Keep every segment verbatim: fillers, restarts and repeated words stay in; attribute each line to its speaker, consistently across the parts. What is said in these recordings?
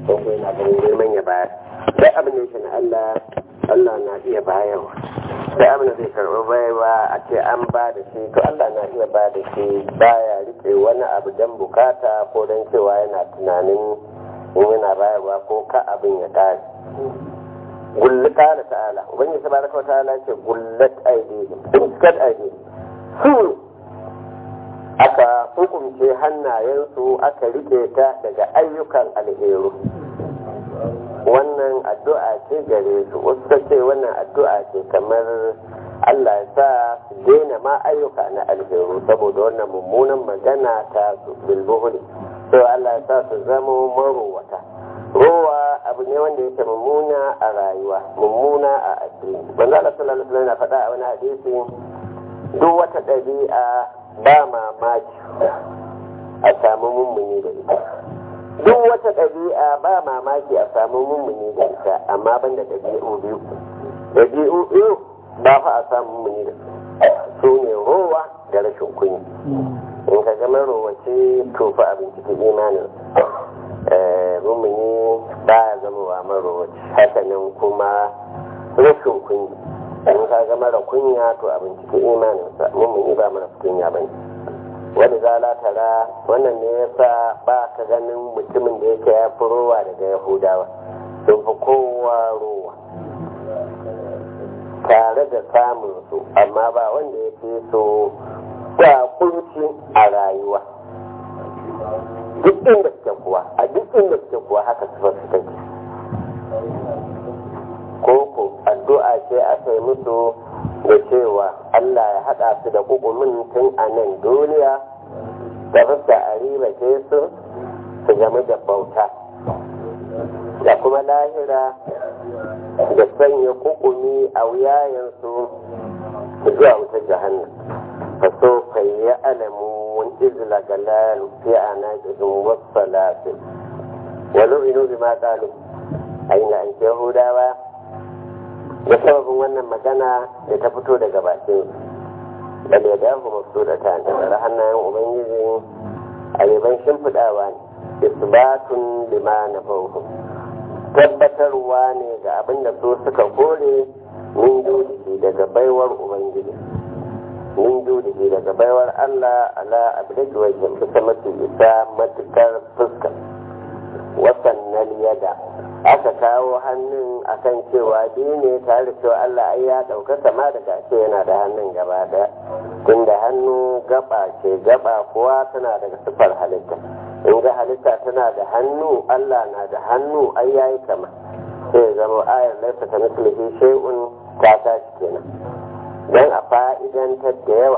Speaker 1: ko ko yana ganin girman ya bayar sai abin da yake na Allah Allah na iya bayarwa sai abin da zai karɓi bayarwa a ce an ba da shi to Allah na iya ba da shi baya rike wani abu don bukata ko don cewa yana tunanin in yana bayarwa ko ka abin ya kare gullat ta'ala ta'ala ubangiji tabaraka wa ta'ala ce gullat aidihim iskat aidihim su aka hukumce hannayensu aka rike ta daga ayyukan alheru wannan addu'a ce gare su wasu ce wannan addu'a ce kamar Allah ya sa su daina ma ayyuka na alheru saboda wannan mummunan magana ta su bilbuhuli so Allah ya sa su zama marowata rowa abu ne wanda yake mummuna a rayuwa mummuna a addini manzo Allah sallallahu alaihi wasallam ya faɗa a wani hadisi duk wata ɗabi'a ba mamaki a samu mummuni da ita duk wata ɗabi'a ba mamaki a samu mummuni da ita amma ban da ɗabi'u biyu ɗabi'u biyu ba fa a samu mummuni da su ne rowa da rashin kunya in ka gama rowace to fa abin cikin imanin mummuni ba ya zama wa marowace hakanan kuma rashin kunya in ka ga mara kunya to abin cikin imaninsa mummuni ba mara kunya bane wani zala tara wannan ne yasa ba ka ganin mutumin da yake ya fi rowa daga yahudawa sun fi kowa rowa tare da samun su amma ba wanda ya fi so ba kunci a rayuwa duk inda suke kuwa a duk inda suke kuwa haka su fasu take koko addu'a ce a kai musu da cewa Allah ya haɗa su da kukumin tun a nan duniya da fuska a riba ke su su game da bauta da kuma lahira da sanya kukumi a wuyayensu zuwa wutar jahannan faso kai ya alamu wani izla galalu fi a naƙirin wasu salatin wani inu bi ma ƙalu a yi na an ke hudawa da sababin wannan magana da ta fito daga bakin da ya dafu masu da ta da hannayen ubangiji a yaban shimfiɗawa ne isbatun lima na fauhu tabbatarwa ne ga abin da su suka kore min judihi daga baiwar ubangiji min judihi daga baiwar Allah ala abdaki wajen bisa mafi isa matukar fuska wasannan yada aka kawo hannun akan cewa biyu ne tare da cewa Allah ai ya ɗauka sama daga ce yana da hannun gaba daya tunda hannu gaba ce gaba kuwa tana daga sifar halitta in ga halitta tana da hannu Allah na da hannu ai yayi kama sai zama ayar laifin ta mislihi shay'un ta tashi kenan dan a fa'idantar da yawa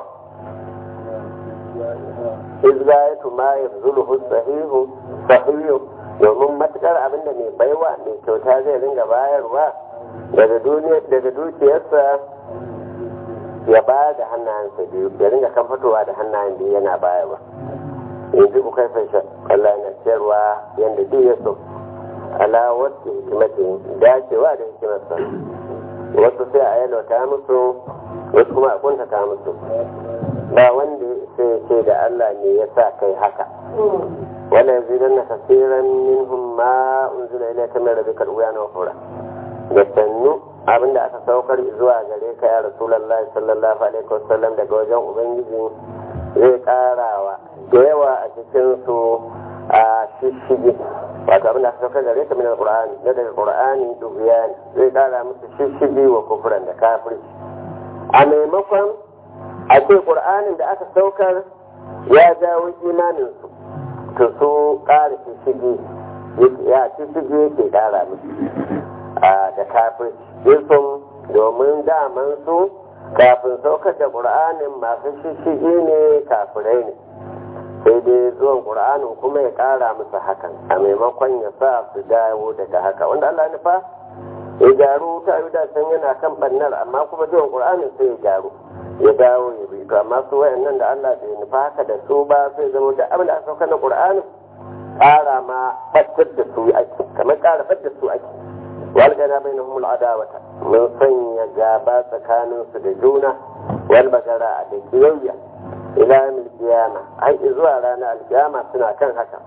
Speaker 1: izgayatu ma yabzuluhu sahihu sahihu domin matukar abinda mai baiwa mai kyauta zai ringa bayarwa daga dukiyarsa ya ba da hannayensa biyu ya ringa kan fitowa da hannayen biyu yana bayarwa yanzu ku kai fashe Allah yana ciyarwa yadda duk ya so ala wasu hikimatin dacewa da hikimarsa wasu sai a yalwata musu wasu kuma a kuntata musu ba wanda sai ce da Allah ne ya sa kai haka ولا يزيدن كثيرا منهم ما أنزل إليك من ربك الأويان وفورا يستنوا abin da aka saukar zuwa gare ka ya Rasulullah sallallahu alaihi wasallam daga wajen ubangiji zai karawa da yawa a cikin su a shishigi wato abin da aka saukar gare ka min alqur'ani da daga qur'ani dubiyan zai kara musu shishigi wa kufran da kafirci a maimakon a ce qur'anin da aka saukar ya jawo imanin su to su ƙara shishigi ya shishigi yake ƙara musu da kafin yusuf domin daman su kafin saukar da ƙur'anin masu shishigi ne kafirai ne sai dai zuwan ƙur'anin kuma ya ƙara musu hakan a maimakon ya sa su dawo daga haka wanda Allah nufa ya gyaru ta yi da san yana kan bannar amma kuma zuwan ƙur'anin sai ya gyaru ya dawo ya bi to amma su wayannan da Allah bai nufa haka da su ba sai zama da abin da aka sauka na Qur'ani ƙara ma fatar da su ake kamar ƙara fatar da su ake wal gana bainahum al adawata mun sanya gaba tsakanin su da juna wal bagara da kiyayya ila yawmil qiyama ai zuwa ranar alkiyama suna kan haka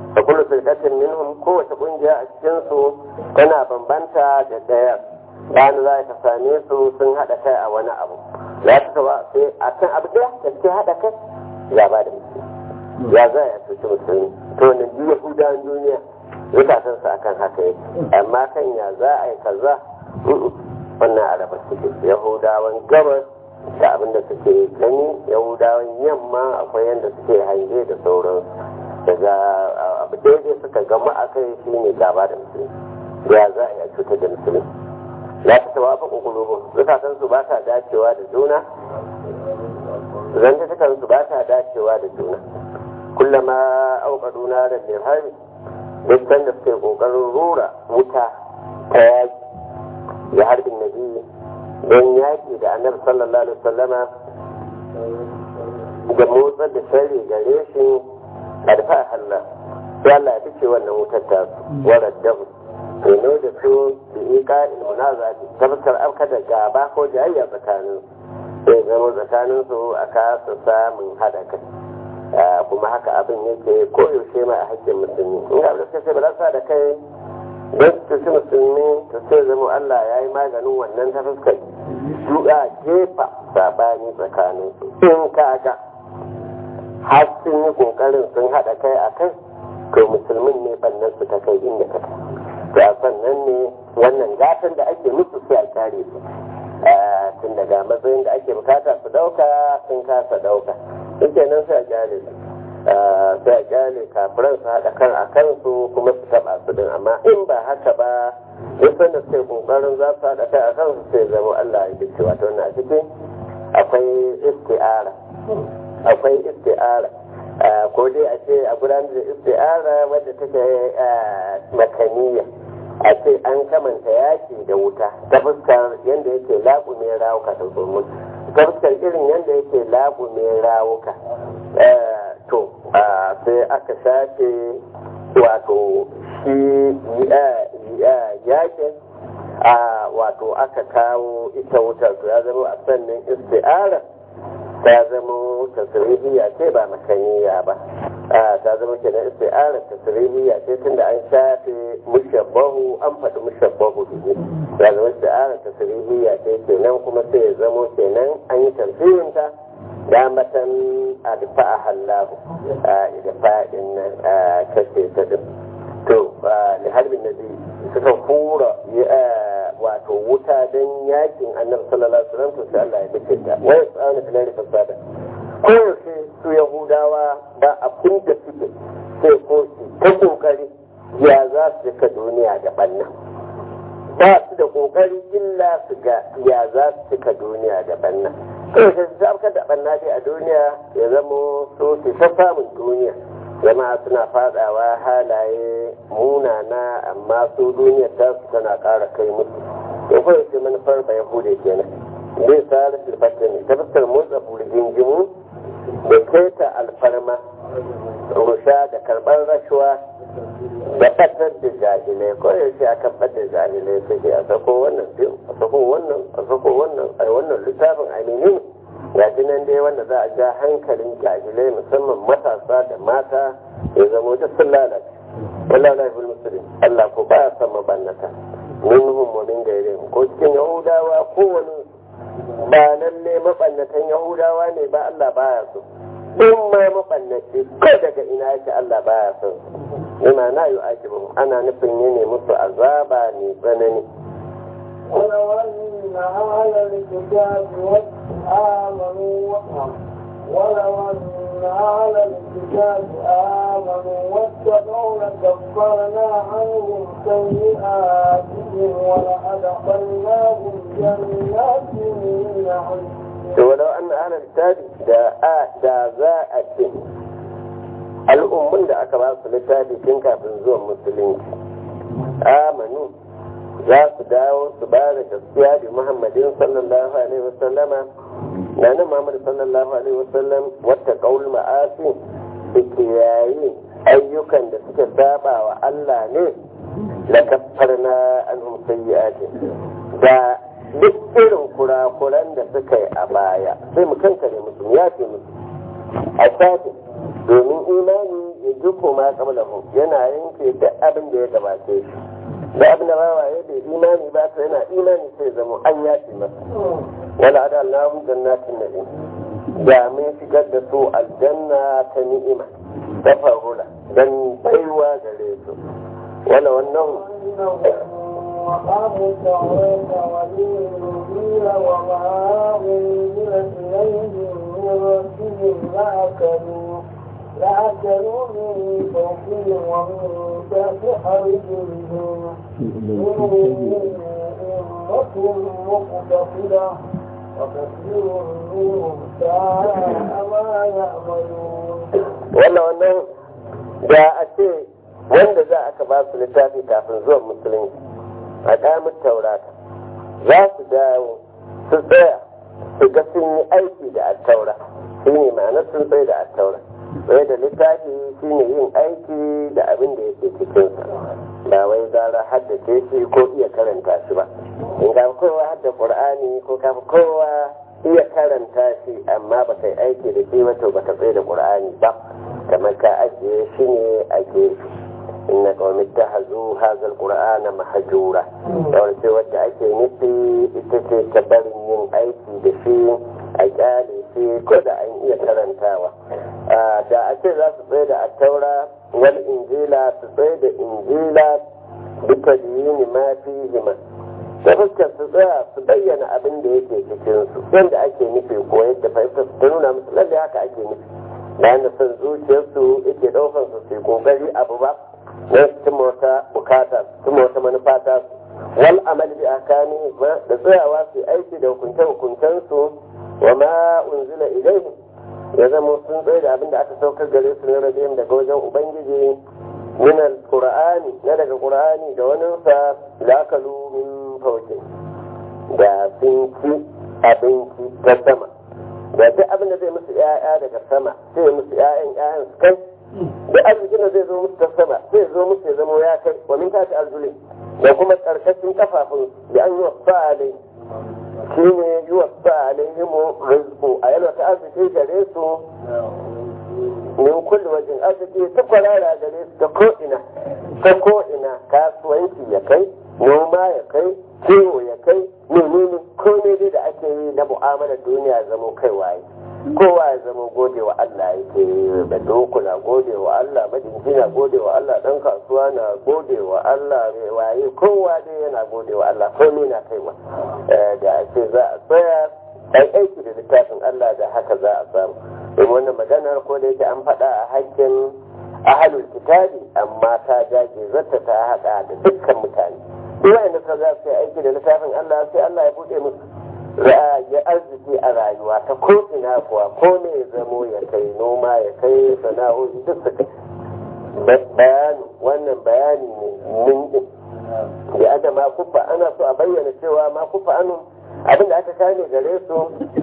Speaker 1: fa kullu firqatin minhum kowace kungiya a cikin su tana bambanta da daya bayan za ka same su sun hada kai a wani abu za ta tawa sai a kan abu daya da suke hada kai ya ba da musulmi ya za a cuci musulmi to wannan duk yahudawan duniya zukatan su akan haka yake amma kan ya za a yi kaza wannan araba suke yahudawan gabas da abin da suke gani yahudawan yamma akwai yadda suke hange da sauran daga abu daidai suka gama a kai shi ne gaba da musulmi ya za a yi a cutar da musulmi ya ta tawa fa kokolobo zukatan su ba ta dacewa da juna zantukan su ba ta dacewa da juna kullama auqadu naran lil harbi duk da suke kokarin rura wuta ta yaki ya harbin nabi don yaki da annabi sallallahu alaihi wasallama da motsar da shari gare shi karfa Allah sai Allah ya fice wannan wutar ta su warar dabu to ne da su da ika ilmunazati tabbatar afka da gaba ko jayayya tsakanin sai zama tsakanin su a kasa samun hada kai kuma haka abin yake koyaushe ma a hakkin musulmi in ga suka ce ba za su da kai don su ci musulmi ta sai zama Allah ya yi maganin wannan ta fuskar duka jefa sabani tsakanin su in kaga har sun yi kokarin sun haɗa kai a kai to musulmin ne bannan su ta kai inda ta kai to a sannan ne wannan gatan da ake musu sai a kare su tun daga matsayin da ake bukata su dauka sun kasa dauka yake nan sai a kyale su sai a kyale kafiran su haɗa kan a kansu kuma su taɓa su din amma in ba haka ba yasan da suke kokarin za su haɗa kai a kansu sai zama Allah ya dace wato wannan a cikin akwai isti'ara akwai isti'ara ko dai a ce a gudanar da isti'ara wadda take makaniya a ce an kamanta yaki da wuta ta fuskar yadda yake laƙume rawuka da zurmus ta fuskar irin yadda yake laƙume rawuka to sai aka shafe wato shi yakin wato aka kawo ita wutar to ya zama a sannan isti'ara ta zama tasirihiyya ce ba makaniya ba ta zama ke na isti'arar tasirihiyya ce tunda an shafe mushabbahu an faɗi mushabbahu ne ya zama isti'arar tasirihiyya ce kenan kuma sai ya zama kenan an yi tafsirinta da matan adfa a hallahu a idfa'in nan kace ta din to da harbin nabi suka hura wato wuta don yakin annabi sallallahu alaihi wasallam to sai Allah ya dace ta wai tsana filari fasada ko yaushe su yahudawa ba abin da suke sai ko ta kokari ya za su cika duniya da banna ba su da kokari illa su ga ya za su cika duniya da banna ko yaushe su afkar da banna dai a duniya ya zama so su ta samun duniya jama'a suna fadawa halaye munana amma su duniyar ta su tana kara kai musu to kawai ce manufar ba yahude kenan zai sa da silbata ne ta fuskar motsa burgingimu da keta alfarma rusha da karɓar rashuwa da ɓatar da jahilai kawai ce a kan ɓatar jahilai sai a sako wannan fim a sako wannan a sako wannan a wannan littafin aminin ga nan dai wanda za a ja hankalin jahilai musamman matasa da mata ya zama duk sun lalace wallahu la yuhibbul muslimin Allah ko baya son mabannata minhum wa min ghayrihim ko cikin yahudawa ko wani ba lalle mabannatan yahudawa ne ba Allah baya so in ma mabannaci ko daga ina yake Allah baya son ina na yu akibu ana nufin yene musu azaba ne tsanani
Speaker 2: ولو أن أهل الكتاب آمنوا ولو أن أهل الكتاب آمنوا واتقوا لكفرنا عنهم سيئاتهم ولأدخلناهم جنات النعيم.
Speaker 1: ولو أن أهل الكتاب دا ذاك al'ummun da aka ba su littafi tun kafin zuwan musulunci amanu za su dawo su ba da gaskiya da Muhammadin sallallahu alaihi wasallama na nan Muhammad sallallahu alaihi wasallam wata qaul ma'asi da kiyaye ayyukan da suka saba wa Allah ne la kaffarna anhum sayyi'ati da duk irin kurakuran da suka yi a baya sai mu kankare musu ya ce musu a shafi domin imani duk ma qablahu yana yanke duk abin da ya gabace shi da abin da bawaye bai imani ba to yana imani sai zama an yaci masa wala adallahu jannatin na'im da mun shigar da su aljanna ta ni'ima ta farula dan baiwa gare su wala wannan
Speaker 2: وقاموا التوراة والإنجيل وما أنزل إليهم من ربهم لأكلوا لأكلوا من فوقهم ومن تحت أرجلهم منهم أمة مقتصدة وكثير منهم ساء ما يعملون.
Speaker 1: ولا wannan da a ce wanda za aka ba su littafi kafin zuwan musulunci a damar taurata za su dawo su tsaya su ga sun yi aiki da attaura shi ne ma'anar sun tsaye da attaura tsaye da littafi shi ne yin aiki da abin da yake cikinsa ba wai zara haddace shi ko iya karanta shi ba in ka kowa hadda qur'ani ko ka kowa iya karanta shi amma ba kai aiki da shi ba to ba ka tsaye da qur'ani ba kamar ka ajiye shi ne a gefe inna qawmi ittahazu hadha alqur'ana mahjura dawar ce wadda ake nufi ita ce ta barin yin aiki da shi a kyale shi ko da an iya karantawa da a ce za su tsaye da attaura wal injila su tsaye da injila duka dini ma fi hima ta fuskar su tsaya su bayyana abin da yake cikin su yadda ake nufi ko yadda fahimtar su ta nuna musu lalle haka ake nufi bayan da son zuciyarsu yake ɗaukar su su yi kokari abu ba don su cimma wata bukata su cimma wata manufa ta su wal amal bi akami da tsayawa su aiki da hukunce hukuncen su wa ma unzila ilaihim ya zama sun tsaye da abin da aka saukar gare su ne rabihim daga wajen ubangiji min alqur'ani na daga qur'ani da wani sa lakalu min fawqi da sun ci abinci ta sama da duk abin da zai musu ƴaƴa daga sama sai ya musu ƴaƴan ƴaƴan su kai da arzikin da zai zo musu ta sama sai zo musu ya zama ya kai wa min tashi arzuli da kuma karkashin kafafun da an yi wa fa'alai shi ne yi wa fa'alai yi mu rizku a yana ta arziki gare su min kulli wajen arziki ta kwarara gare su ta ko'ina ta ko'ina kasuwanci ya kai noma ya kai kiwo ya kai menene komai dai da ake yi na mu'amalar duniya zamo kai waye kowa ya zama gode wa Allah yake da doku na gode wa Allah majinci na gode wa Allah dan kasuwa na gode wa Allah mai waye kowa dai yana gode wa Allah komai na kaiwa da ake za a tsaya dan aiki da littafin Allah da haka za a samu in wannan maganar ko da yake an faɗa a hakkin ahalul kitabi amma ta jage zata ta haɗa da dukkan mutane duk wanda suka za su yi aiki da littafin Allah sai Allah ya buɗe musu ya arziki a rayuwa ta ko ina kuwa ko ne ya zamo ya kai noma ya kai sana'o'i duk su kai bayani wannan bayani ne mun din da ada ma kufa ana so a bayyana cewa ma kufa anu abinda aka kane gare su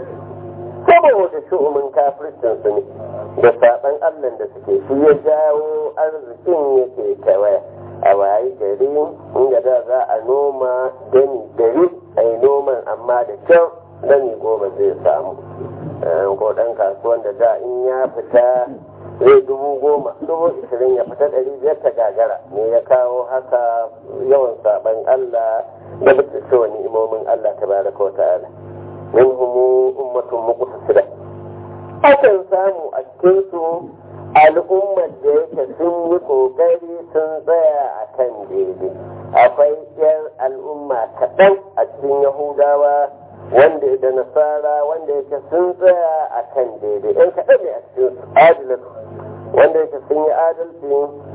Speaker 1: saboda shu'umin kafircin su ne da saban Allah da suke shi ya jawo arzikin yake tawaya a wayi gari inda da za a noma dani dari a yi noman amma da kyau dani goma zai samu ko ɗan kasuwan da da in ya fita zai dubu goma dubu ishirin ya fita ɗari biyar ta gagara ne ya kawo haka yawan saban Allah da bisa cewa ni'imomin Allah ta baraka wa ta'ala min humu ummatun muqtasida akan samu a cikin su al'ummar da yake sun yi kokari sun tsaya a kan daidai akwai yan al'umma kaɗan a cikin yahudawa wanda da nasara wanda yake sun tsaya a kan daidai yan kaɗan ne a cikin su adilan wanda yake sun yi adalci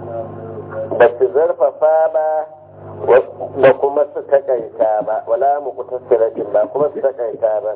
Speaker 1: ba su zarfafa ba ba kuma su takaita ba wala mu kutasiratin ba kuma su takaita ba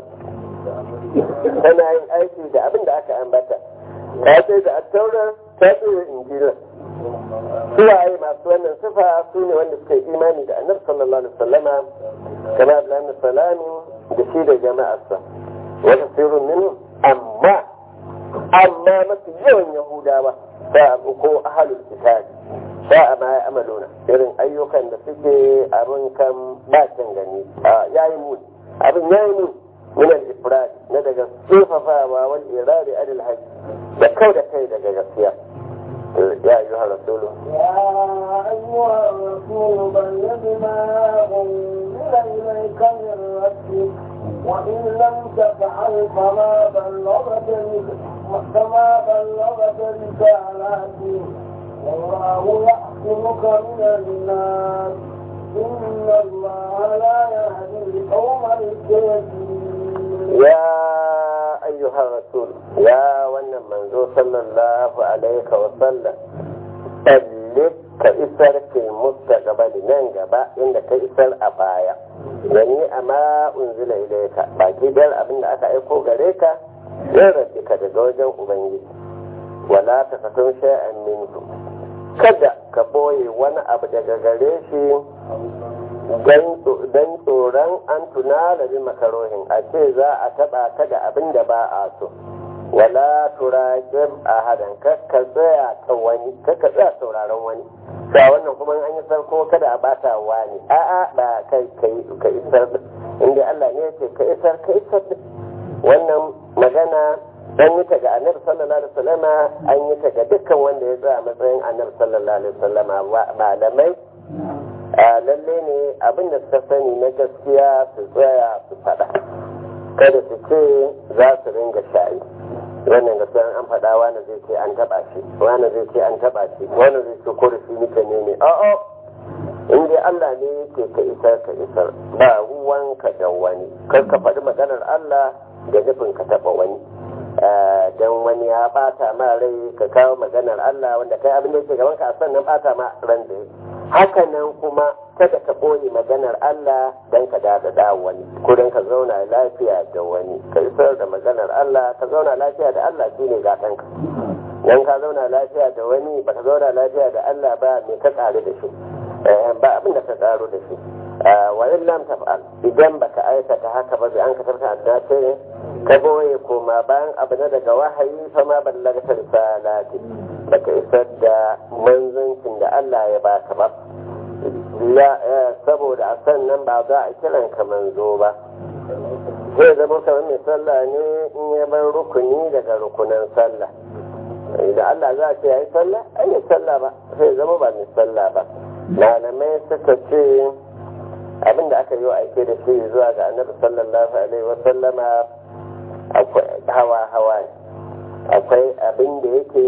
Speaker 1: tana yin aiki da abin da aka ambata ta ce da attaura ta ce da injila suwaye masu wannan sifa su ne wanda suka yi imani da annabi sallallahu alaihi wasallama kama abdullahi salami da shi da jama'arsa wata sirrin minhum amma amma mafi yawan yahudawa ba ko ahalul kitabi ba a ma ya amaluna irin ayyukan da suke abin kan bacin gani yayi muni abin yayi muni من الإفراد ندق الصففة والإرادة عن الحج da kau da kai daga gaskiya ya ayyuhar rasulu
Speaker 2: يا أيها الرسول بلغ ما أنزل إليك من ربك وإن لم تفعل فما بلغت فما بلغت رسالته والله يحكمك من الناس إن الله لا يهدي القوم الكافرين.
Speaker 1: يا أيها الرسول يا wannan manzo sallallahu alaihi wa sallam ballin ka isar ke mustaqbali nan gaba inda ka isar a baya yani amma unzila ilayka baki dar abin da aka aiko gare ka ya rabbi ka daga wajen ubangiji wala ta fatun shay'an minhu kada ka boye wani abu daga gare shi dan tsoron an tuna da bi makarohin a ce za a taba ka da abin da ba a so wala turaqib ahadan kakka tsaya ta wani kakka tsaya sauraron wani sa wannan kuma an yi sarko kada a bata wani a'a ba kai kai ka isar inda Allah ne yake ka isar ka isar wannan magana an yi ta ga annabi sallallahu alaihi wasallama an yi ta ga dukkan wanda ya tsaya matsayin annabi sallallahu alaihi wasallama malamai lalle ne abin da suka sani na gaskiya su tsaya su faɗa kada su ce za su ringa shayi wannan gaskiyar an faɗa wani zai ce an taɓa shi wani zai ce an taɓa shi wani zai ce ko da shi nika ne ne a'a in dai Allah ne yake ka isar ka isar ba ruwanka da wani kar ka faɗi maganar Allah da nufin ka taɓa wani don wani ya ɓata ma rai ka kawo maganar Allah wanda kai abin da yake gaban ka sannan ɓata ma ran da haka nan kuma kada ka ɓoye maganar Allah don ka dada da wani ko don ka zauna lafiya da wani ka isar da maganar Allah ka zauna lafiya da Allah shine gatanka dan ka zauna lafiya da wani ba ka zauna lafiya da Allah ba me ka tsare da shi ba abin da ka tsaro da shi wa in lam taf'al idan baka aikata haka ba sai an ka tarta da ce ka boye koma bayan abu na daga wahayi fa ma ballagta risalati baka isar da manzancin da Allah ya baka ba saboda a sannan ba za a kiran ka manzo ba zai zama kamar mai sallah ne in ya bar rukuni daga rukunan sallah idan Allah za a ce ya yi sallah ai yi sallah ba sai zama ba mai sallah ba malamai suka ce abin da aka yi wa aike da shi zuwa ga annabi sallallahu alaihi wasallama akwai hawa hawa akwai abin da yake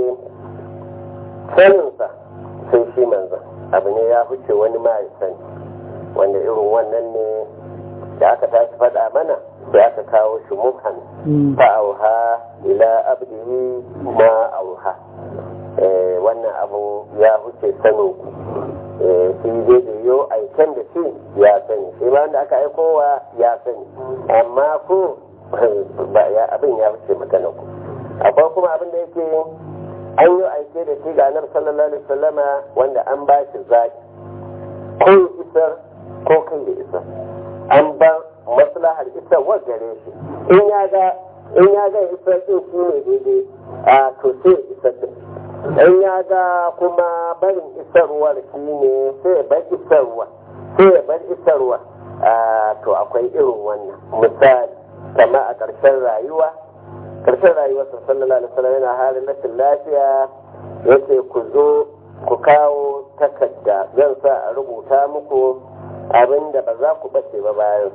Speaker 1: saninsa sai shi manzan abu ne ya huce wani ma ya sani wanda irin wannan ne da aka tashi faɗa mana sai aka kawo shi muhan fa'auha ila abdihi ma auha wannan abu ya huce sanin ku shi dai da yo aiken da shi ya sani shi ma wanda aka aikowa ya sani amma ko abin ya huce magana ku akwai kuma abin da yake an yi aike da shi ga annabi sallallahu alaihi wasallama wanda an ba shi zaki ko isar ko kai da isar an ba maslahar isar wa gare shi in ya ga in ya ga isar din shi ne daidai a to sai isar din in ya ga kuma barin isarwar shi ne sai bar isarwa sai bar isarwa to akwai irin wannan misali kama a ƙarshen rayuwa karshen rayuwarsa sallallahu alaihi wasallam yana halin rashin lafiya yace ku zo ku kawo takarda zan sa a rubuta muku abin da ba za ku bace ba bayan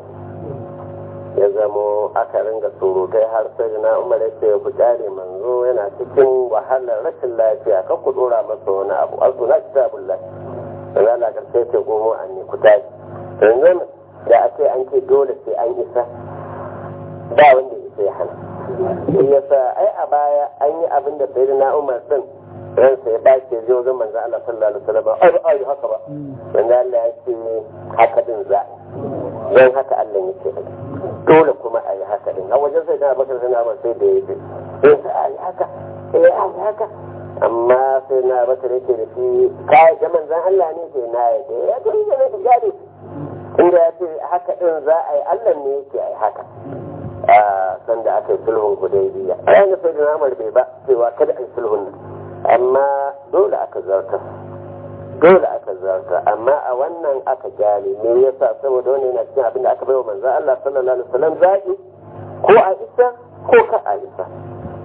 Speaker 1: ya zamo aka ringa surutai har sai na umar yace ku kyale manzo yana cikin wahalar rashin lafiya kan ku dora masa wani abu azu na kitabullah dan Allah karshe ce gomo an ne ku tashi yanzu da ake an ce dole sai an isa ba wanda ya hana shi yasa ai a baya an yi abin da sai na umar din ransa ya dace zai wajen manzo Allah sallallahu alaihi wasallam ai ai haka ba manzo Allah ya ce haka din za dan haka Allah ya ce dole kuma a yi haka din a wajen sai na bakar sai na ba sai da yake sai sai ai haka eh ai haka amma sai na bakar yake da shi kai da manzo Allah ne sai na yake ya to ne da gadi inda ya ce haka din za a yi Allah ne yake ai haka a sanda aka yi sulhun hudaybiya a yayin sai da namar bai ba cewa kada a yi sulhun nan amma dole aka zarta dole aka zarta amma a wannan aka gyale me yasa saboda wani yana cikin abin da aka bai wa manzo Allah sallallahu alaihi wasallam zaki ko a isa ko ka a isa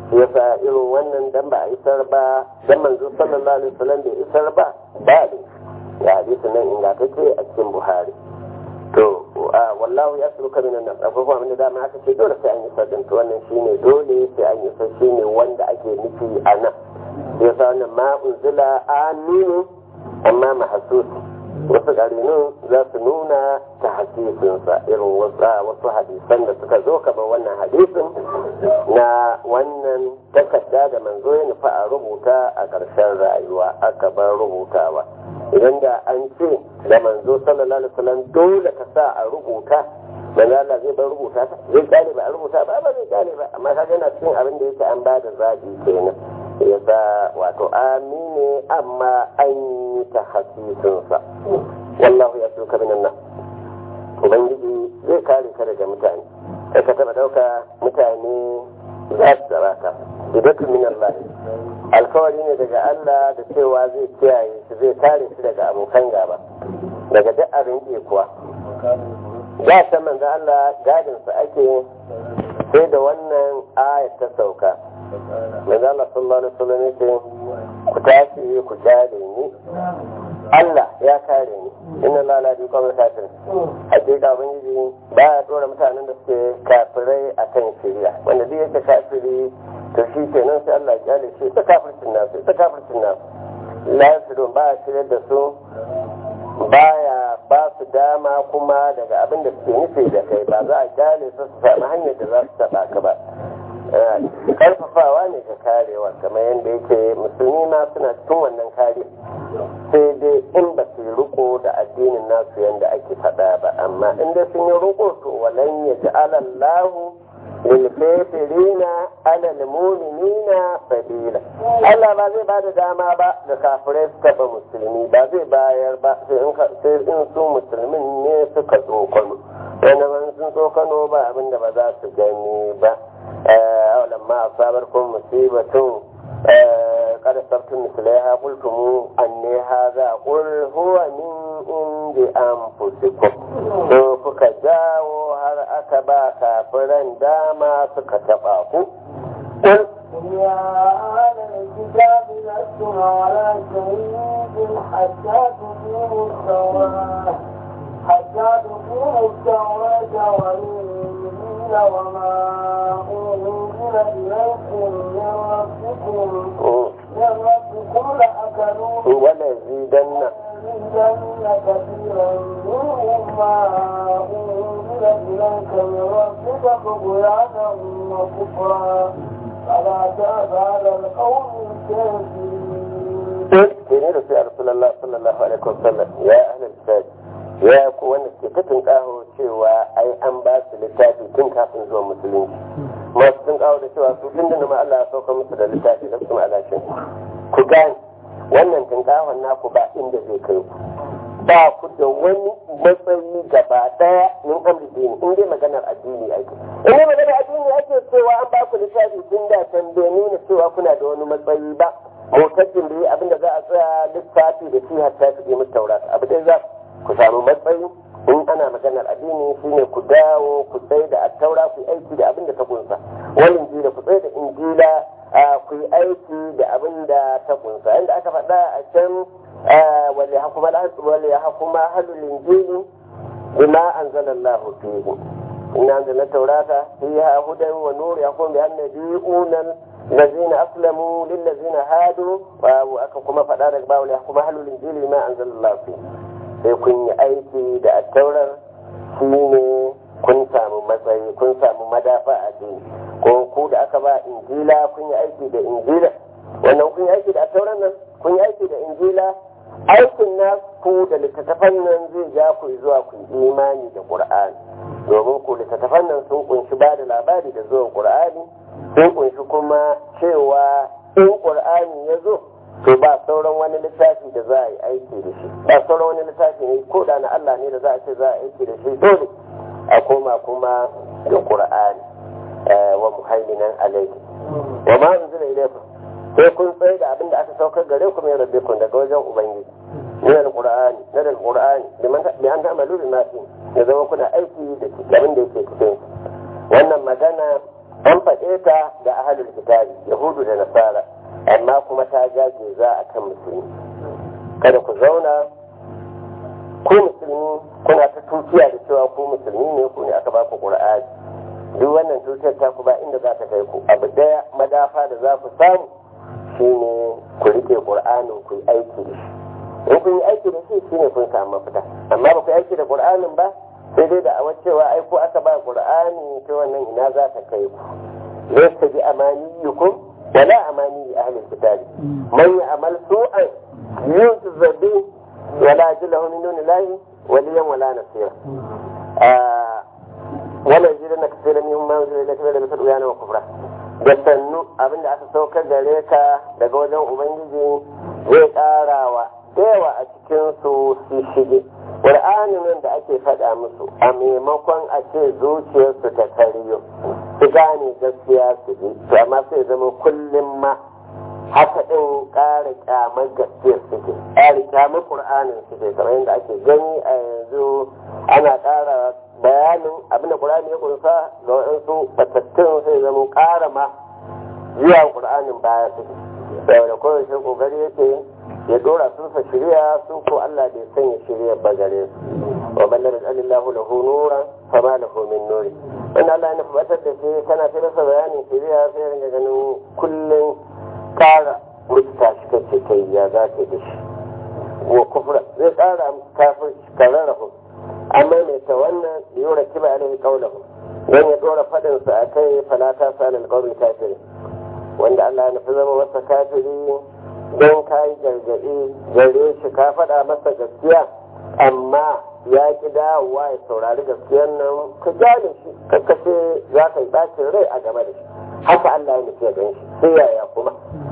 Speaker 1: yasa irin wannan dan ba a isar ba dan manzo sallallahu alaihi wasallam bai isar ba ba ne ya hadisi nan ingantacce a cikin Buhari to wallahu ya suruka minan nas akwai kuma abinda dama aka ce dole sai an yi sadin to wannan shine dole sai an yi sai shine wanda ake nufi a nan yasa wannan ma unzila aminu amma mahsusi wasu ƙarinu za su nuna ta hadisinsa irin wasu hadisan da suka zo kamar wannan hadisin na wannan takarda da manzo ya nufa a rubuta a ƙarshen rayuwa aka bar rubutawa idan da an ce da manzo sallallahu alaihi wasallam dole ka sa a rubuta manzo Allah zai bar rubuta ta zai kyale ba a rubuta ba ba zai kyale ba amma kaga yana cikin abin da yake an ba da zabi kenan yasa wato amine amma an yi ta hasisinsa wallahu ya suka minan nan ubangiji zai kare ka daga mutane kai ka taba dauka mutane za su tsara ka idatu min Allah alkawari ne daga Allah da cewa zai kiyaye shi zai kare shi daga abokan gaba daga duk abin ke kuwa ya san manzo Allah gadin sa ake sai da wannan ayat ta sauka manzo Allah sallallahu alaihi wasallam yake ku tashi ku jade ni Allah ya kare ni inna la la bi qawmi kafir hakika ubangiji ba ya tsora mutanen da suke kafirai akan shari'a wanda duk yake kafiri to shi kenan sai Allah ya kyale shi ta kafircin nasu ta kafircin nasu la yasudun ba ya shirya da su baya ba su dama kuma daga abin da suke nufi da kai ba za a kyale su su sami hanyar da za su taba ka ba karfafawa ne ga karewa kamar yadda yake musulmi ma suna cikin wannan kare sai dai in ba su riko da addinin nasu yadda ake faɗa ba amma in dai sun yi riko to walan ya ji alallahu lilkafirina ala almu'minina sabila Allah ba zai bada dama ba da kafirai su taɓa musulmi ba zai bayar ba sai in su musulmin ne suka tsokano wanda sun tsokano ba abinda ba za su gani ba ولما أصابتكم مصيبة قد أصبتم مثلها قلتم أني هذا قل هو من عند أنفسكم فك جاءوا هل أكبا كافرا داما سكتفاكم قل
Speaker 2: يا أهل الكتاب لستم على شيء حتى تقيموا التوراة حتى تقيموا التوراة والإنجيل وما أنزل إليكم من ربكم من ربكم لأكلوا
Speaker 1: ولزيدن
Speaker 2: لأزيدن كثيرا منهم ما أنزل إليك من ربك طغيانا وكفرا فلا تأس على القوم الكافرين.
Speaker 1: يا رسول الله صلى الله عليه وسلم يا أهل الكتاب ya ku wanda ke ta tunkaho cewa ai an ba su littafi tun kafin zuwa musulunci masu tunkaho da cewa su tun da ma Allah ya sauka musu da littafi da su alashin ku gane wannan tunkahon naku ba inda zai kai ku ba ku da wani matsayi gaba daya min amri dini in dai maganar addini ake in dai maganar addini ake cewa an ba ku littafi tun da can bai nuna cewa kuna da wani matsayi ba motacin da abinda za a tsaya littafi da shi hatta su yi musu taurata abu dai za ku samu matsayi in ana maganar addini shine ku dawo ku tsaye da attaura ku yi aiki da abin da ta kunsa wani injila ku tsaye da injila ku yi aiki da abin da ta kunsa inda aka faɗa a can wali hakuma wali hakuma halul injili bima anzalallahu fihi inna anzalna tawrata fiha hudan wa nur yahkum bi annabiyuna الذين أسلموا للذين هادوا وأكما فدار الباول يحكم أهل الإنجيل ما أنزل الله فيه sai kun yi aiki da attaurar shi ne kun samu matsayi kun samu madafa a jini ko ku da aka ba injila kun yi aiki da injila wannan kun yi aiki da attaurar nan kun yi aiki da injila aikin na ku da littattafan nan zai ja ku zuwa ku imani da qur'ani domin ku littattafan nan sun kunshi ba da labari da zuwan qur'ani sun kunshi kuma cewa in qur'ani ya zo to ba sauran wani littafi da za a yi aiki da shi ba sauran wani littafi ne ko da na Allah ne da za a ce za a aiki da shi dole a koma kuma da Qur'ani wa muhaiminan alayhi wa ma unzila ilaykum sai kun tsaye da abin da aka saukar gare ku mai rabbikum daga wajen ubangiji min al-Qur'ani na da al-Qur'ani bi an ta'malu bi ma fi ya zama kuna aiki da abin da yake cikin wannan magana an faɗe ta da ahlul kitabi yahudu da nasara amma kuma ta jage za a kan musulmi. Kada ku zauna ku musulmi kuna ta tukiya da cewa ku musulmi ne, ku ne aka ba ku qur'ani. Duk wannan tutar ta ku ba inda za ta kai ku. Abu daya madafa da za ku samu shine ku rike qur'anin ku yi aiki da shi. In kun yi aiki da shi shine kun samu mafita. Amma ba ku yi aiki da qur'anin ba, sai dai da a cewa ai ko aka ba qur'ani to wannan ina za ta kai ku. Laysa bi amaniyukum wala amani ahli alkitab. Man ya'mal su'an yujza bi wala yajidu min dunillahi waliyan wala nasira. Ah wala yajidu kaseeran minhum ma yunzilu ilayka min al-bayyinati wa kufra. Da sannu abinda aka saukar gare ka daga wajen ubangiji zai karawa yawa a cikin su su shige. Qur'anin nan da ake faɗa musu a maimakon a ce zuciyarsu ta kariyo su gane gaskiya su ji, to amma sai zama kullum ma haka ɗin ƙara ƙyamar gaskiyar suke, ƙara ƙyamar Qur'anin suke, kamar yadda ake gani a yanzu ana ƙara bayanin abin da Qur'ani ya kunsa ga waɗansu batattun sai zama ƙara ma zuwa Qur'anin baya suke. Saboda kowace ƙoƙari yake ya dora sun sa shirya su ko Allah bai sanya shirya ba gare su. Wa ballar alillahu lahu nuran fama lahu min nuri. Wanda Allah ya nufatar da shi kana ta rasa bayanin shirya sai ringa ganin kullum kara mutta shi kace kai ya za ka da shi. Wa kufra zai kara kafir kararrahu. Amma mai ta wannan yura kiba alaihi qawluhu. Dan ya dora fadin sa akai falata salal qawli kafir. Wanda Allah ya nufi zama masa kafiri don ka yi gargaɗi gare shi ka faɗa masa gaskiya amma ya ƙi dawowa ya saurari gaskiyar nan ka gane shi ka kashe za ka yi ɓacin rai a game da shi. Haka Allah ya nufi ya gan shi sai yaya kuma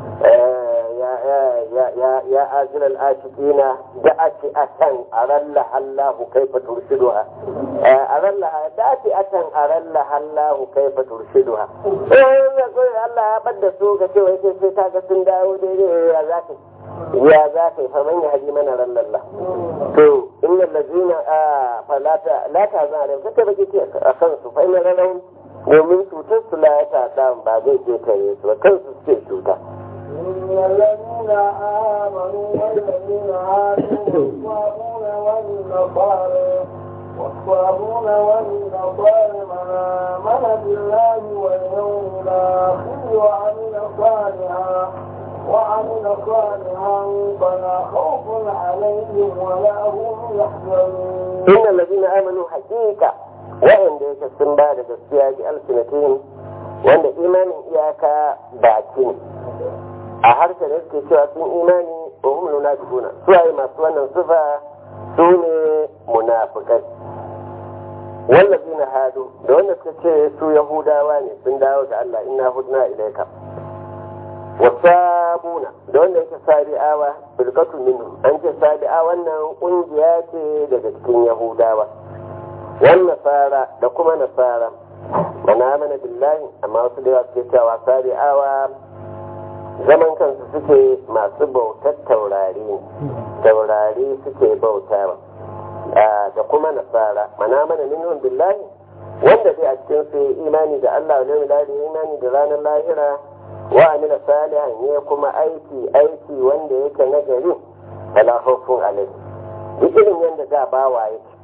Speaker 1: ya ajiyar ashikina da ake a can a ralla hallahu kai fa turshiduha a ralla da ake a can a ralla hallahu kai fa turshiduha. Allah ya ɓadda su ga cewa yake sai ta ga sun dawo daidai ya za ka ya za ka yi faman ya haji mana rallalla. To inna lazina a falata la ta zan rai kake baki ce a kansu fa ina ranar domin cutar su la ya ta ba zai ke kare su ba kansu suke cuta.
Speaker 2: إن الذين آمنوا والذين هادوا والصابون والنصارى والصابون والنصارى من آمن بالله واليوم الآخر وعمل صالحا وعمل صالحا فلا خوف عليهم ولا هم يحزنون.
Speaker 1: إن الذين آمنوا حقيقة وإن ليس السنبال بالسياج ألسنتين وإن إيمان إياك باكين a harshen da suke cewa sun imani wa hum munafiquna su ai masu wannan sifa su ne munafikai. Wallazina hadu da wanda suka ce su yahudawa ne sun dawo da Allah inna hudna ilaika. Wasabuna da wanda yake sabi'awa bilqatu minhum an ce sabi'a wannan kungiya ce daga cikin yahudawa. Wan nasara da kuma nasara mana mana billahi amma wasu da suke cewa sabi'awa zaman kansu suke masu bautar taurari ne taurari suke bauta da kuma nasara mana mana minhum billahi wanda dai a cikin su imani da Allah ne da imani da ranar lahira wa amila salihan ne kuma aiki aiki wanda yake nagari wala khawfun alaihi duk irin yanda da bawa yake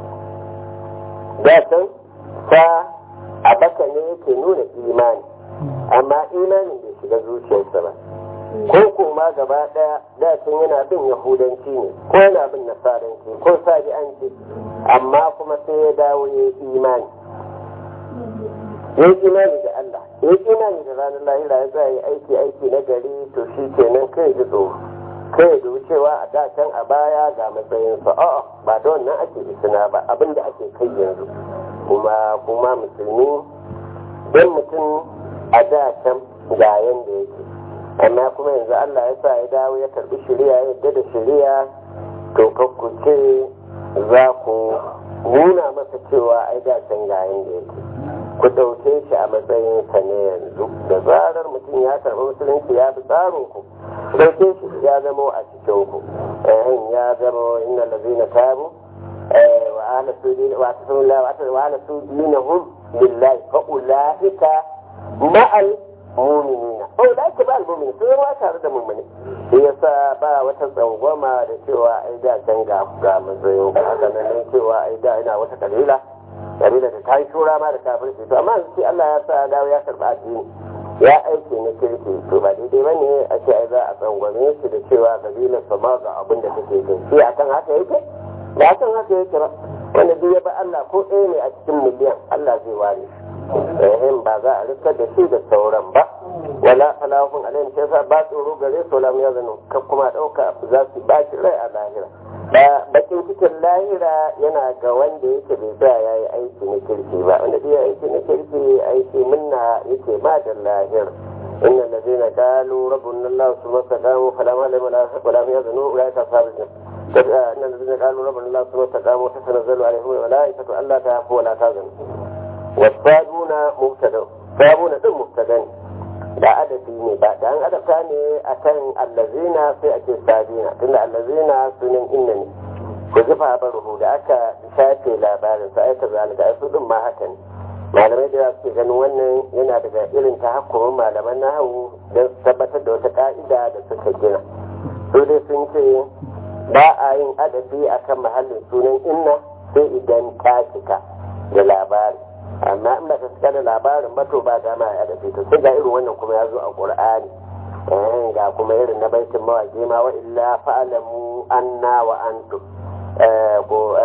Speaker 1: da san fa a baka ne yake nuna imani amma imanin bai shiga zuciyarsa ba ko kuma gaba daya da sun yana bin yahudanci ne ko yana bin nasaranci ko sabi'anci amma kuma sai ya dawo ya imani ya yi imani da Allah ya yi imani da ranar lahira ya za yi aiki aiki na gari to shi kenan kai ji tsoro kai da wucewa a da can a baya ga matsayinsa a'a ba da wannan ake isina ba abinda ake kai yanzu kuma kuma musulmi don mutum a da can ga yanda yake amma kuma yanzu Allah ya sa ya dawo ya karbi shari'a ya yadda da shari'a to kakku ce za ku nuna masa cewa ai da can ga yanda yake ku ɗauke shi a matsayin sa ne yanzu da zarar mutum ya karɓi musulunci ya bi tsarin ku ɗauke shi ya zamo a cikin ku ya zamo inna lazina tabu wa ala sudin wa tasawla wa ala sudinahum billahi fa ulaika ma'al mu'minina oh da ake ba al-mu'mini sun zama tare da mu'mini shi yasa ba wata tsangwama da cewa ai da can ga ga matsayin haka nan cewa ai da ina wata kabila kabila da ta yi shura ma da kafirci to amma sai Allah ya sa dawo ya karba addini ya aiki na kirki to ba daidai ba ne a ce ai za a tsangwame shi da cewa kabilar sa ma ga abin da take kai shi akan haka yake ba akan haka yake ba wanda duk ya ba Allah ko ɗaya ne a cikin miliyan Allah zai ware shi ba za a rikar da shi da sauran ba wala falahun alayhim sai sa ba tsoro gare su lam yazanu kan kuma dauka za su ba shi rai a lahira ba bakin cikin lahira yana ga wanda yake bai sa yayi aiki na kirki ba wanda bai aiki na kirki aiki minna yake ma da lahira innal ladina qalu rabbuna allah thumma istaqamu fala wala yazanu ulaika ashabul إن الذين قالوا ربنا الله ثم استقاموا تتنزل عليهم الملائكة ألا تخافوا ولا تحزنوا والصابون مبتدأ صابون دم مبتدأ da adafi ne ba da an adafta ne akan allazina sai ake sabina tunda allazina sunan inna ne ku jifa baruhu da aka shafe labarin sa aika zalika ai su din ma haka ne malamai da suke ganin wannan yana daga irin tahakkumin malaman nahawu don su tabbatar da wata ka'ida da suka gina su dai sun ce ba a yin adafi akan mahallin sunan inna sai idan ta cika da labari amma in ba ta cika da labarin ba to ba dama ya adafi to sai ga irin wannan kuma ya zo a qur'ani eh ga kuma irin na baitin mawaƙi ma wa illa fa'lamu anna wa antum eh ko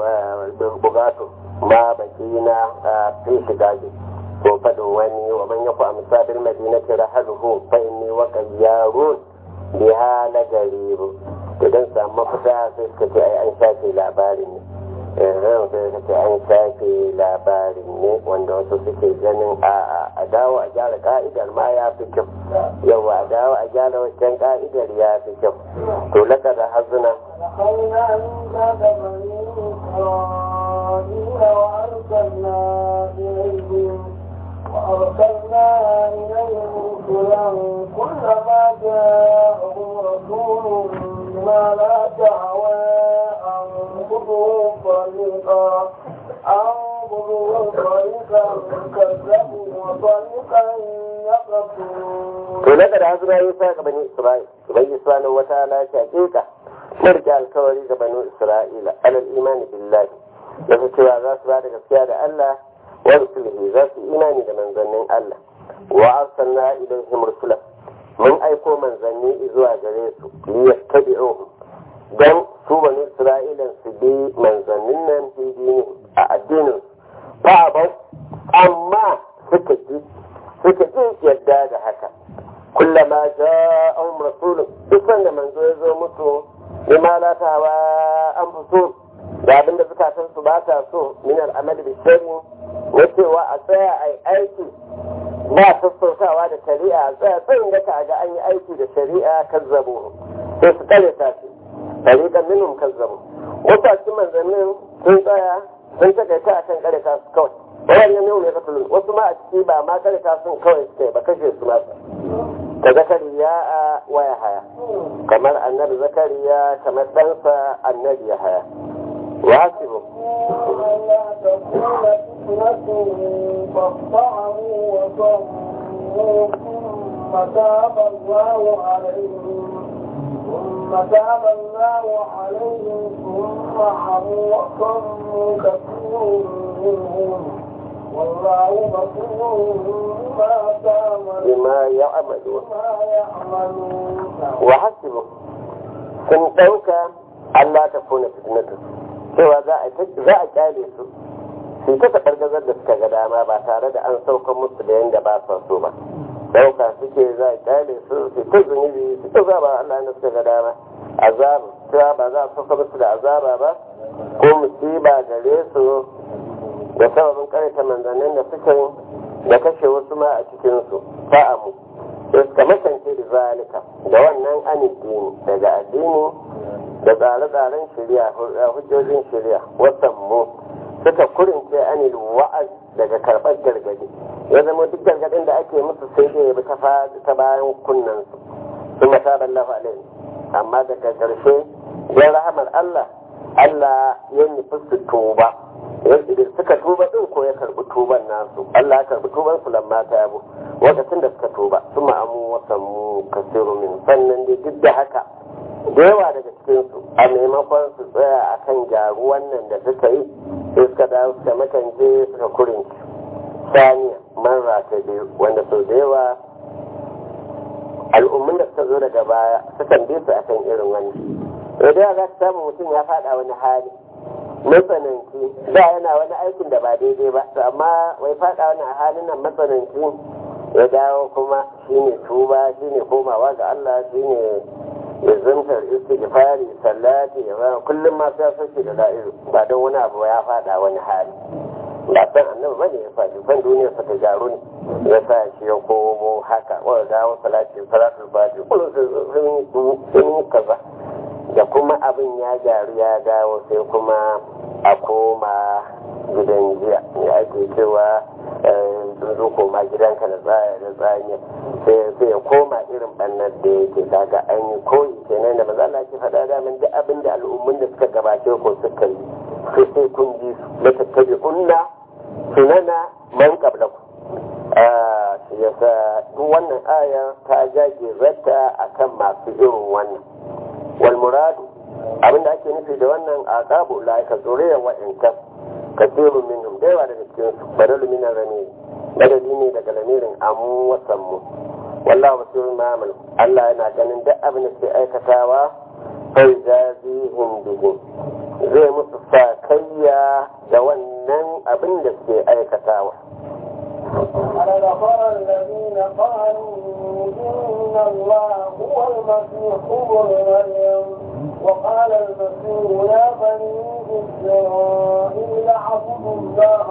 Speaker 1: eh bugatu ma bakina fi shigaji ko fado wani wa man yaku amsabil madinati rahaluhu fa inni wa qayyarun biha la garibu idan samu mafita sai suka ce ai an shafe labarin ne yanzu sai suka ce an shafe labarin ne wanda wasu suke ganin a a dawo a gyara ka'idar ma ya fi kyau yawa a dawo a gyara wancan ka'idar ya fi kyau to laka da hazuna
Speaker 2: وأرسلنا إليهم رسلا كلما جاءهم رسول بما لا تهوى أنفسهم فريقا أنفسهم فريقا كذبوا وفريقا يقتلون.
Speaker 1: ولقد عزنا يوسف بني إسرائيل بني إسرائيل وتعالى حقيقة نرجع الكوري بني إسرائيل على الإيمان بالله لفتوى ذات بعد قصير الله ورسله ذات إيمان من ظنين الله وأرسلنا إليهم رسلا من أيكو من ظني إذوا جريسوا ليتبعوهم دم سوى إسرائيل سبي من ظننا في دينهم الدين فأبوا أما سكتي سكتي يداد حكا كلما جاءهم رسول بسنة من زوزو مسو لما لا تهوى أنفسهم da abin da zukatan su ba ta so min al'amal bi shari na cewa a tsaya a yi aiki ba sassautawa da shari'a a tsaya tsayin da ka ga an yi aiki da shari'a kazzabu sai su kare ta ce tariqan minhum kazzabu wasu a cikin manzannin sun tsaya sun takaita a kan kare ta su kawai wannan ne ne fasalin wasu ma a ciki ba ma kare ta sun kawai suke ba kashe su ma ka zakariya a waya haya kamar annabi zakariya kamar ɗansa annabi ya haya وحسبوا
Speaker 2: لا تكون فتنة فاطعموا وصموا ثم تاب الله عليهم ثم تاب الله عليهم ثم عموا وصموا كثير منهم والله بصير بما تعملون
Speaker 1: بما يعملون
Speaker 2: يعملون
Speaker 1: وحسبوا سنتوك ألا تكون فتنة cewa za a kyale su su ta taɓargazar da suka ga dama ba tare da an sauka musu da yadda ba sa so ba dauka suke za a kyale su su ta zunubi su ta zaba Allah da suka ga dama azabu cewa ba za a sauka musu da azaba ba ko musiba gare su da sababin karanta manzannin da suka yi da kashe wasu ma a cikinsu fa'amu da suka makance da zalika da wannan addini daga addini da tsare-tsaren shari'a hujjojin shari'a wasan mu suka kurince anil wa'az daga karɓar gargadi ya zama duk gargadin da ake musu sai da ya bi ta bayan kunnen su sun mata ballahu alaihi amma daga ƙarshe don rahamar Allah Allah ya nufi su tuba yadda suka tuba din ko ya karbi tuban nasu Allah ya karbi tuban su lamma ta yabo lokacin da suka tuba suma amu wasan mu kasiru min sannan dai duk da haka da yawa daga cikin su a maimakon su tsaya akan gyaru wannan da suka yi sai suka dawo suka makance suka kurinci saniya marra ta biyu wanda sau da yawa al'ummin da suka zo daga baya sukan bi su akan irin wannan da yawa za ka samu mutum ya faɗa wani hali matsananci da yana wani aikin da ba daidai ba amma wai faɗa wani a halin nan matsananci ya dawo kuma shine tuba shine komawa ga Allah shine izantar istighfari sallati kullum ma sai sace da la'iru ba don wani abu ya faɗa wani hali ba san annabi bane ya faɗi ban duniya sa ta jaru ne ya sa shi ya komo haka wa dawo salati salatul fati kullum sun kaza da kuma abin ya gyaru ya dawo sai kuma a koma gidan jiya ya ake cewa zo koma gidanka da tsaya da tsanya sai ya koma irin bannar da yake daga an yi koyi kenan da maza Allah ke faɗa da min duk abin da al'ummun da suka gabace ko suka yi sai sai kun ji su da tattabi unna sunana man qablaku shi yasa duk wannan aya ta jage zata akan masu irin wannan wal muradu abinda ake nufi da wannan aqabu laika zuriyar wa'inka kasirun minhum da yawa daga cikin su badalu min rani madadi ne daga lamirin amu wasan mu wallahu basirun ma amal Allah yana ganin duk abin da ke aikatawa fa jazihum bihi zai musu sakayya da wannan abin da ke aikatawa
Speaker 2: ألنظر الذين قالوا إن الله هو المسيح ابن مريم وقال المسيح يا بني إسرائيل اعبدوا الله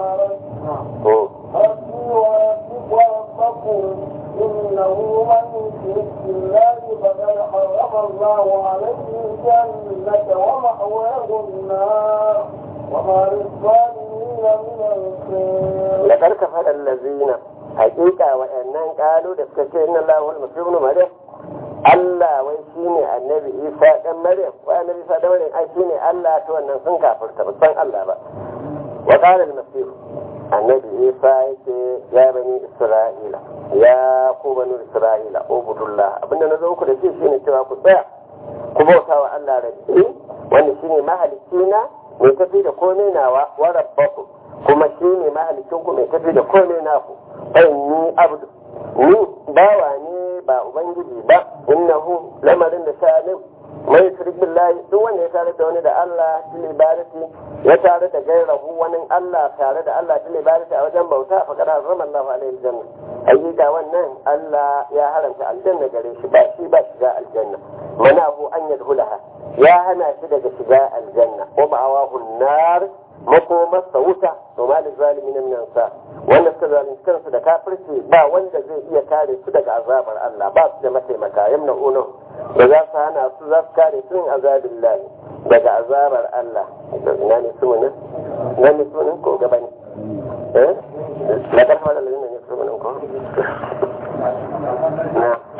Speaker 2: ربي وربكم وربكم إنه من يشرك بالله فقد حرم الله عليه الجنة ومأواه النار وما للظالمين من الخير
Speaker 1: لقد كفر الذين حقيقة وأنهم قالوا دفكت إن الله هو المسيح ابن مريم Allah wai shi ne annabi Isa ɗan Maryam wai annabi Isa ɗan Maryam ai shi ne Allah ta wannan sun kafirta ba san Allah ba wa qala al-masih annabi Isa yake ya bani Isra'ila ya ku bani Isra'ila ubudullah abinda na zo ku da shi shine cewa ku tsaya ku bauta wa Allah rabbi wanda shine mahalicci na mai tafi da komai nawa wa rabbakum kuma shine mahalicin ku mai tafi da komai naku ai ni abdu ni bawa ne ba ubangiji ba innahu lamarin da sha'anin mai shirk billahi duk wanda ya tare da wani da Allah fil ibadati ya tare da gairahu wani Allah tare da Allah fil ibadati a wajen bauta fa kada harrama Allah alaihi janna ayyuka wannan Allah ya haramta aljanna gare shi ba shi ba shiga aljanna manahu an yadkhulaha ya hana shi daga shiga aljanna wa ma'awahu an-nar makomarsa wuta to ma lizalimin min ansa wanda suka zalunci kansu da kafirci ba wanda zai iya kare su daga azabar Allah ba su da mataimaka yamna uno da za su hana su za su kare su min azabin lahi daga azabar Allah ina ne su ne ina ne su ne ko gaba ne